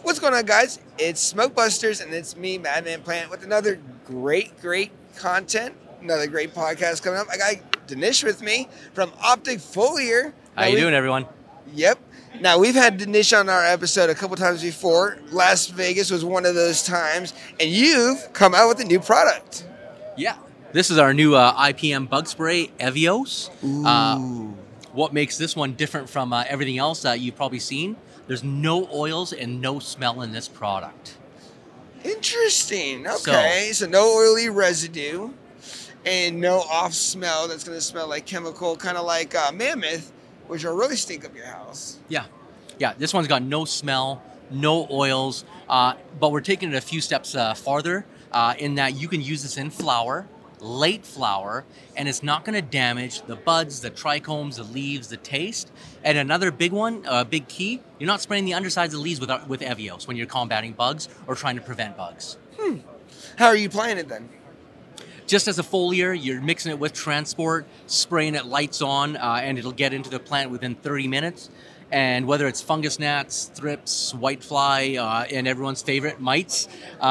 What's going on, guys? It's Smoke Busters, and it's me, Madman Plant, with another great content, another great podcast coming up. I got Dinesh with me from Optic Foliar. How you doing, everyone? Yep. Now, we've had Dinesh on our episode a couple times before. Las Vegas was one of those times, and you've come out with a new product. Yeah. This is our new IPM bug spray, Evios. Ooh. What makes this one different from everything else that you've probably seen? There's no oils and no smell in this product. Interesting. Okay, so no oily residue and no off smell that's going to smell like chemical, kind of like Mammoth, which will really stink up your house. Yeah. This one's got no smell, no oils, but we're taking it a few steps farther in that you can use this in flower, late flower, and it's not going to damage the buds, the trichomes, the leaves, the taste. And another big one, big key, you're not spraying the undersides of the leaves with Evios when you're combating bugs or trying to prevent bugs. How are you playing it then? Just as a foliar, you're mixing it with transport, spraying it lights on, and it'll get into the plant within 30 minutes. And whether it's fungus gnats, thrips, whitefly, and everyone's favorite, mites,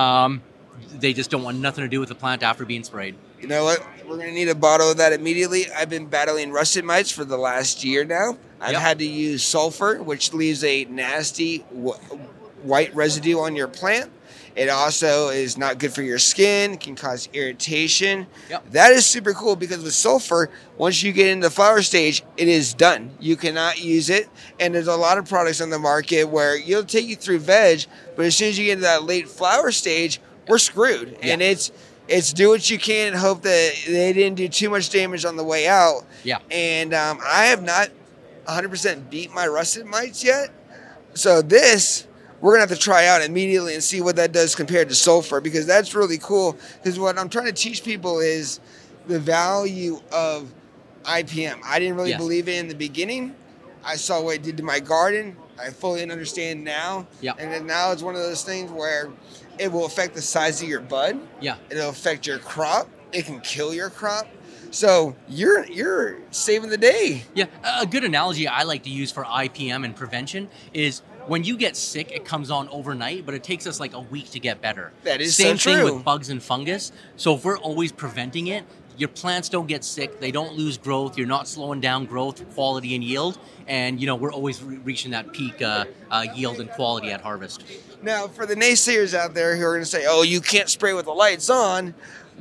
they just don't want nothing to do with the plant after being sprayed. You know what? We're going to need a bottle of that immediately. I've been battling rusted mites for the last year now. I've had to use sulfur, which leaves a nasty white residue on your plant. It also is not good for your skin, can cause irritation. That is super cool because with sulfur, once you get into the flower stage, it is done. You cannot use it. And there's a lot of products on the market where it'll take you through veg, but as soon as you get into that late flower stage, we're screwed. And it's do what you can and hope that they didn't do too much damage on the way out. And I have not 100% beat my rusted mites yet. So this, we're going to have to try out immediately and see what that does compared to sulfur, because that's really cool. Because what I'm trying to teach people is the value of IPM. I didn't really believe it in the beginning. I saw what it did to my garden. I fully understand now. And then now it's one of those things where it will affect the size of your bud. It'll affect your crop. It can kill your crop. So you're saving the day. A good analogy I like to use for IPM and prevention is when you get sick, it comes on overnight, but it takes us like a week to get better. That is Same so true. thing with bugs and fungus. So if we're always preventing it, your plants don't get sick, they don't lose growth, you're not slowing down growth, quality, and yield, and we're always reaching that peak yield and quality at harvest. Now, for the naysayers out there who are going to say, oh, you can't spray with the lights on,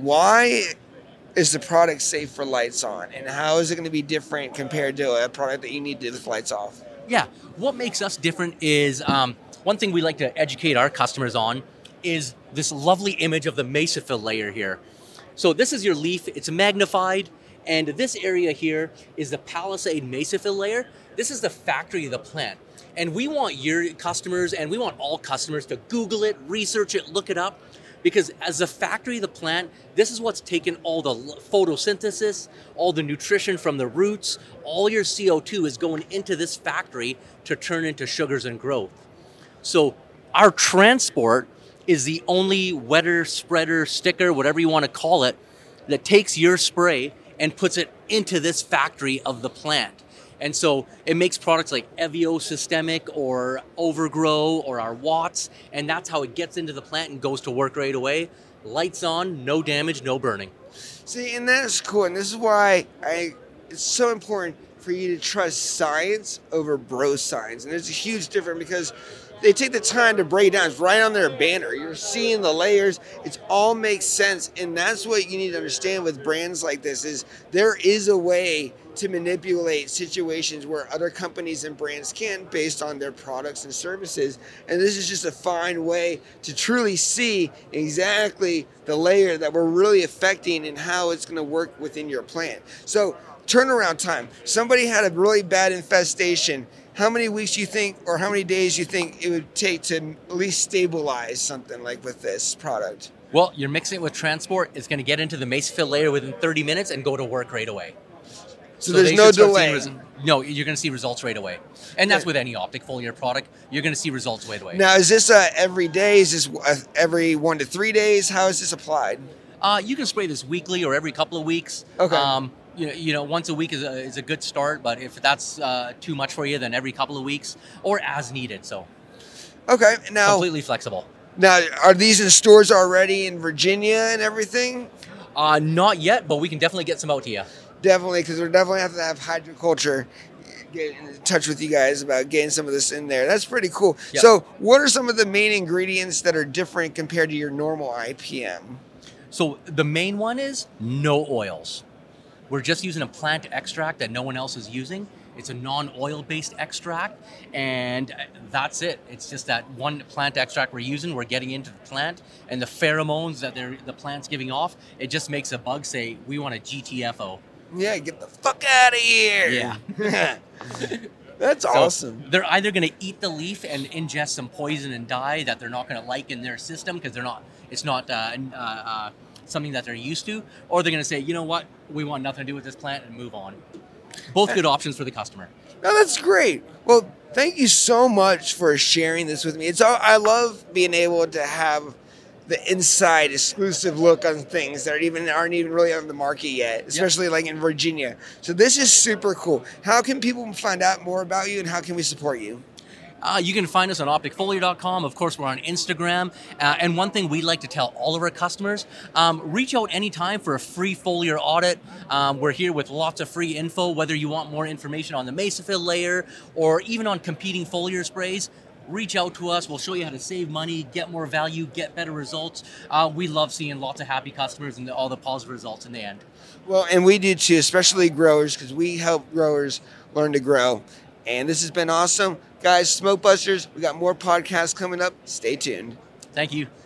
why is the product safe for lights on? And how is it going to be different compared to a product that you need to do with lights off? What makes us different is, one thing we like to educate our customers on is this lovely image of the mesophyll layer here. So this is your leaf, it's magnified, and this area here is the palisade mesophyll layer. This is the factory of the plant. And we want your customers, and we want all customers to Google it, research it, look it up, because as the factory of the plant, this is what's taken all the photosynthesis, all the nutrition from the roots, all your CO2 is going into this factory to turn into sugars and growth. So our transport is the only wetter, spreader, sticker, whatever you want to call it, that takes your spray and puts it into this factory of the plant. And so it makes products like Evio Systemic or Overgrow or our Watts, and that's how it gets into the plant and goes to work right away. Lights on, no damage, no burning. See, and that's cool, and this is why it's so important for you to trust science over bro science. And there's a huge difference because they take the time to break it down. It's right on their banner. You're seeing the layers. It all makes sense. And that's what you need to understand with brands like this is there is a way to manipulate situations where other companies and brands can't based on their products and services. And this is just a fine way to truly see exactly the layer that we're really affecting and how it's going to work within your plant. So turnaround time. Somebody had a really bad infestation. How many weeks do you think, or how many days do you think it would take to at least stabilize something like with this product? Well, you're mixing it with transport. It's going to get into the mesophyll layer within 30 minutes and go to work right away. So there's no delay. No, you're going to see results right away. And that's with any optic foliar product. You're going to see results right away. Now, is this every day? Is this every 1 to 3 days? How is this applied? You can spray this weekly or every couple of weeks. Okay. Once a week is a good start, but if that's too much for you, then every couple of weeks or as needed. So. Okay, now Completely flexible. are these in stores already in Virginia and everything? Not yet, but we can definitely get some out to you. Definitely, because we're definitely have to have hydroculture get in touch with you guys about getting some of this in there. That's pretty cool. Yep. So, what are some of the main ingredients that are different compared to your normal IPM? So the main one is no oils. We're just using a plant extract that no one else is using. It's a non-oil based extract, and that's it. It's just that one plant extract we're using. We're getting into the plant, and the pheromones that the plant's giving off, it just makes a bug say, "We want a GTFO." Yeah, get the fuck out of here. Yeah. That's awesome. They're either going to eat the leaf and ingest some poison and die that they're not going to like in their system because it's not something that they're used to, or they're going to say, you know what, we want nothing to do with this plant and move on. Both good options for the customer. No, that's great. Well, thank you so much for sharing this with me. I love being able to have the inside exclusive look on things that aren't even really on the market yet, especially like in Virginia. So this is super cool. How can people find out more about you, and how can we support you? You can find us on opticfoliar.com. Of course, we're on Instagram. And one thing we like to tell all of our customers, reach out anytime for a free foliar audit. We're here with lots of free info, whether you want more information on the Mesafil layer or even on competing foliar sprays. Reach out to us. We'll show you how to save money, get more value, get better results. We love seeing lots of happy customers and all the positive results in the end. Well, and we do too, especially growers, because we help growers learn to grow. And this has been awesome. Guys, Smoke Busters, we got more podcasts coming up. Stay tuned. Thank you.